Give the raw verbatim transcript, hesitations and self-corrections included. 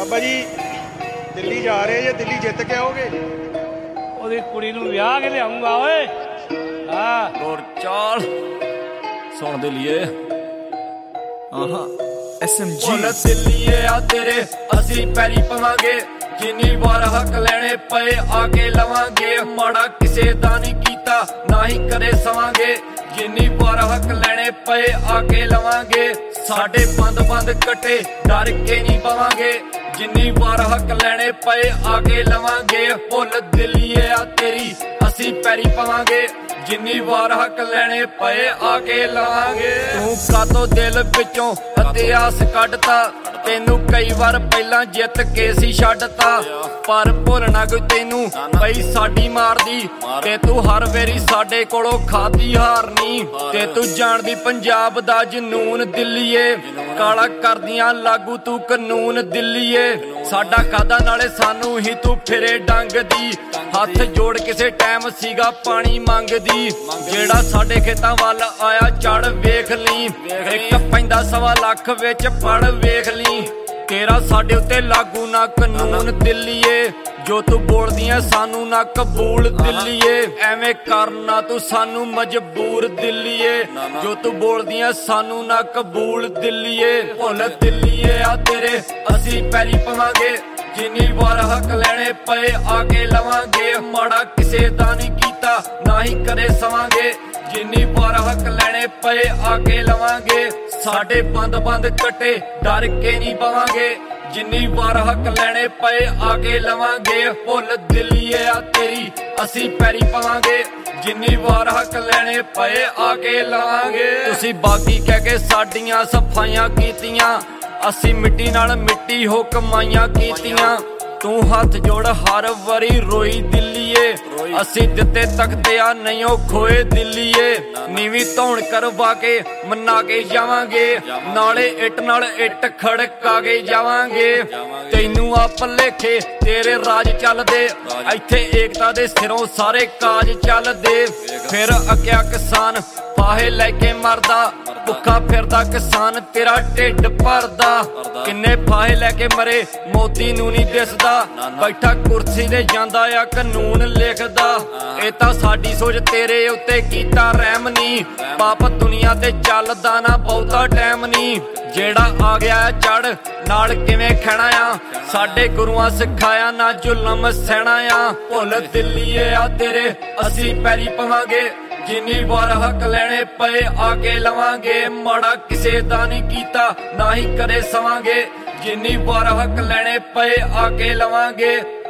ਬਾਬਾ ਜੀ ਦਿੱਲੀ ਜਾ ਰਹੇ ਜੇ, ਦਿੱਲੀ ਜਿੱਤ ਕੇ ਆਓਗੇ? ਉਹਦੀ ਕੁੜੀ ਨੂੰ ਵਿਆਹ ਕੇ ਲਿਆਉਂਗਾ ਓਏ। ਹਾਂ ਹੋਰ ਚਾਲ ਸੁਣ ਦੇ ਲਈਏ। ਆਹਾ ਐਸ ਐਮ ਜੀ ਬੋਲ ਦਿੱਲੀਏ ਆ ਤੇਰੇ ਅਸੀਂ ਪੈਰੀ ਪਵਾਂਗੇ, ਜਿੰਨੀ ਵਾਰ ਹੱਕ ਲੈਣੇ ਪਏ ਆ ਕੇ ਲਵਾਂਗੇ। ਮਾੜਾ ਕਿਸੇ ਦਾ ਨਹੀਂ ਕੀਤਾ ਨਾ ਹੀ ਕਦੇ ਸਵਾਂਗੇ, ਜਿੰਨੀ ਵਾਰ ਹੱਕ ਲੈਣੇ ਪਏ ਆ ਕੇ ਲਵਾਂਗੇ। ਸਾਡੇ ਬੰਦ ਬੰਦ ਕੱਟੇ ਡਰ ਕੇ ਨਹੀਂ ਪਵਾਂਗੇ, ਜਿੰਨੀ ਵਾਰ ਹੱਕ ਲੈਣੇ ਪਏ ਆ ਕੇ ਲਵਾਂਗੇ। ਬੋਲ ਦਿੱਲੀਏ ਆ ਤੇਰੀ ਅਸੀਂ ਪੈਰੀ ਪਵਾਂਗੇ, ਜਿੰਨੀ ਵਾਰ ਹੱਕ ਲੈਣੇ ਪਏ ਆ ਕੇ ਲਵਾਂਗੇ। ਤੂੰ ਕਾਤੋਂ ਦਿਲ ਵਿੱਚੋਂ ਇਤਿਹਾਸ ਕੱਢਤਾ, ਤੈਨੂੰ ਕਈ ਵਾਰ ਪਹਿਲਾਂ ਜਿੱਤ ਕੇ ਸੀ ਛੱਡਤਾ, ਪਰ ਭੁੱਲਣਾ ਕੋਈ ਤੈਨੂੰ ਪਈ ਸਾਡੀ ਮਾਰਦੀ, ਤੇ ਤੂੰ ਹਰ ਵਾਰੀ ਸਾਡੇ ਕੋਲੋਂ ਖਾਦੀ ਹਾਰਨੀ। ਤੇ ਤੂੰ ਜਾਣਦੀ ਪੰਜਾਬ ਦਾ ਜਨੂਨ ਦਿੱਲੀਏ, ਕਾਲਾ ਕਰਦੀਆਂ ਲਾਗੂ ਤੂੰ ਕਾਨੂੰਨ ਦਿੱਲੀਏ। ਸਾਡਾ ਕਾਦਾ ਨਾਲੇ ਸਾਨੂੰ ਹੀ ਤੂੰ ਫਿਰੇ ਡੰਗਦੀ, ਹੱਥ ਜੋੜ ਕਿਸੇ ਟਾਈਮ ਸੀਗਾ ਪਾਣੀ ਮੰਗਦੀ। ਜਿਹੜਾ ਸਾਡੇ ਖੇਤਾਂ ਵੱਲ ਆਇਆ ਚੜ ਵੇਖ ਲਈ, ਇੱਕ ਪੈਂਦਾ ਸਵਾ ਲੱਖ ਵਿੱਚ ਪੜ ਵੇਖ ਲਈ। ਤੇਰਾ ਸਾਡੇ ਉੱਤੇ ਲਾਗੂ ਨਾ ਕਾਨੂੰਨ ਦਿੱਲੀਏ, ਜੋ ਤੂੰ ਬੋਲਦੀਆਂ ਸਾਨੂੰ ਨਾ ਕਬੂਲ ਦਿੱਲੀਏ। ਐਵੇਂ ਕਰਨਾ ਤੂੰ ਸਾਨੂੰ ਮਜਬੂਰ ਦਿੱਲੀਏ, ਜੋ ਤੂੰ ਬੋਲਦੀਆਂ ਸਾਨੂੰ ਨਾ ਕਬੂਲ ਦਿੱਲੀਏ। ਭੁੱਲ ਦਿੱਲੀਏ ਆ ਤੇਰੇ ਅਸੀਂ ਪੈਰੀ ਪਵਾਂਗੇ, ਜਿੰਨੀ ਵਾਰ ਹੱਕ ਲੈਣੇ ਪਏ ਆ ਕੇ ਲਵਾਂਗੇ। ਮਾੜਾ ਕਿਸੇ ਦਾ ਨਹੀਂ ਕੀਤਾ ਨਾ ਹੀ ਕਦੇ ਸਵਾਂਗੇ, ਜਿੰਨੀ ਵਾਰ ਹੱਕ ਲੈਣੇ ਪਏ ਆ ਕੇ ਲਵਾਂਗੇ। ਸਾਡੇ ਬੰਦ ਬੰਦ ਕੱਟੇ ਡਰ ਕੇ ਨਹੀਂ ਪਵਾਂਗੇ, ਜਿੰਨੀ ਵਾਰ ਹੱਕ ਲੈਣੇ ਪਏ ਆ ਕੇ ਲਵਾਂਗੇ। ਭੁੱਲ ਦਿੱਲੀਏ ਆ ਤੇਰੀ ਅਸੀਂ ਪੈਰੀ ਪਵਾਂਗੇ, ਜਿੰਨੀ ਵਾਰ ਹੱਕ ਲੈਣੇ ਪਏ ਆ ਕੇ ਲਵਾਂਗੇ। ਤੁਸੀਂ ਬਾਗੀ ਕਹਿ ਕੇ ਸਾਡੀਆਂ ਸਫਾਈਆਂ ਕੀਤੀਆਂ, ਅਸੀਂ ਮਿੱਟੀ ਨਾਲ ਮਿੱਟੀ ਹੋ ਕਮਾਈਆਂ ਕੀਤੀਆਂ। ਤੂੰ ਹੱਥ ਜੋੜ ਹਰ ਵਾਰੀ ਰੋਈ ਦਿੱਲੀਏ, ਅਸੀਂ ਦਿੱਤੇ ਤਖਤੇ ਆ ਨਹੀਂ ਉਹ ਖੋਏ ਦਿੱਲੀਏ। ਨੀਵੀਂ ਧੌਣ ਕਰਵਾ ਕੇ ਮਨਾ ਕੇ ਜਾਵਾਂਗੇ, ਨਾਲੇ ਇੱਟ ਨਾਲ ਇੱਟ ਖੜਕਾ ਕੇ ਜਾਵਾਂਗੇ। ਤੈਨੂੰ ਆ ਭੁਲੇਖੇ ਤੇਰੇ ਰਾਜ ਚੱਲਦੇ, ਇੱਥੇ ਏਕਤਾ ਦੇ ਸਿਰੋਂ ਸਾਰੇ ਕਾਜ ਚੱਲਦੇ। ਫਿਰ ਅੱਕਿਆ ਕਿਸਾਨ ਫਾਹੇ ਲੈ ਕੇ ਮਰਦਾ, ਭੁੱਖਾ ਫਿਰਦਾ ਕਿਸਾਨ ਤੇਰਾ ਢਿੱਡ ਭਰਦਾ। ਕਿੰਨੇ ਫਾਹੇ ਲੈ ਕੇ ਮਰੇ ਮੋਦੀ ਨੂੰ ਨਹੀਂ ਦਿਸਦਾ, ਬੈਠਾ ਕੁਰਸੀ ਤੇ ਜਾਂਦਾ ਆ ਕਾਨੂੰਨ ਲਿਖਦਾ। ਇਹ ਤਾਂ ਸਾਡੀ ਸੋਚ ਤੇਰੇ ਉੱਤੇ ਕੀਤਾ ਰਹਿਮ ਨੀ, ਪਾਪ ਦੁਨੀਆ ਤੇ ਚੱਲਦਾ ਨਾ ਬਹੁਤਾ ਟਾਈਮ ਨੀ। ਜਿਹੜਾ ਆ ਗਿਆ ਚੜ ਨਾਲ ਕਿਵੇਂ ਖਹਿਣਾ ਆ, ਸਾਡੇ ਗੁਰੂਆਂ ਸਿਖਾਇਆ ਨਾ ਜ਼ੁਲਮ ਸਹਿਣਾ ਆ। ਭੁੱਲ ਦਿੱਲੀਏ ਆ ਤੇਰੇ ਅਸੀਂ ਪੈਰੀ ਪਵਾਂਗੇ, ਜਿੰਨੀ ਵਾਰ ਹੱਕ ਲੈਣੇ ਪਏ ਆ ਕੇ ਲਵਾਂਗੇ। ਮਾੜਾ ਕਿਸੇ ਦਾ ਨਹੀਂ ਕੀਤਾ ਨਾ ਹੀ ਕਦੇ ਸਵਾਂਗੇ, ਜਿੰਨੀ ਵਾਰ ਹੱਕ ਲੈਣੇ ਪਏ ਆ ਕੇ ਲਵਾਂਗੇ।